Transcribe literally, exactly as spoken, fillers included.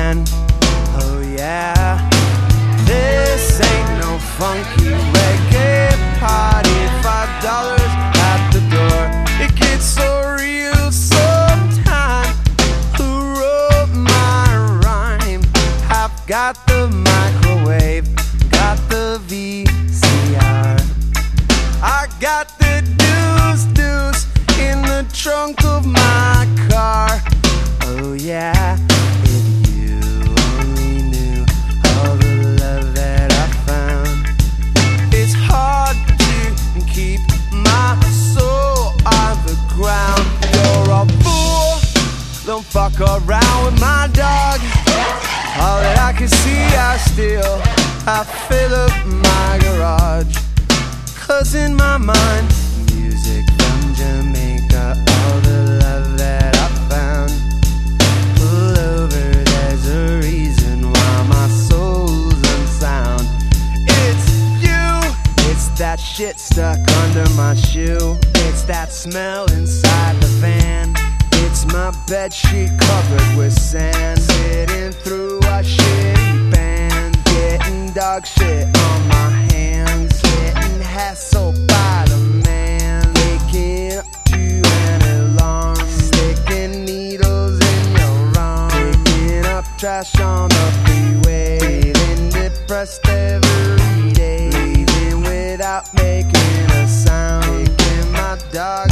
van. Oh yeah, this ain't no funky reggae party. Five dollars at the door. It gets so real sometimes. Who wrote my rhyme? I've got the microwave, got the V C R. I got the deuce deuce in the trunk of my car. Oh yeah, if you only knew all the love that I found. It's hard to keep my soul on the ground. You're a fool, don't fuck around with my dog. All that I can see I steal, I fill up my garage. Cause in my mind, music from Jamaica, all the love that I found. Pull over, there's a reason why my soul's unsound. It's you, it's that shit stuck under my shoe. It's that smell inside the van. It's my bedsheet covered with sand. Sitting through a shitty band, getting dog shit on my hands. Getting hassled by the man, waking up to an alarm. Sticking needles in your arm, picking up trash on the freeway. Feeling depressed every day, leaving without making a sound. Taking my dog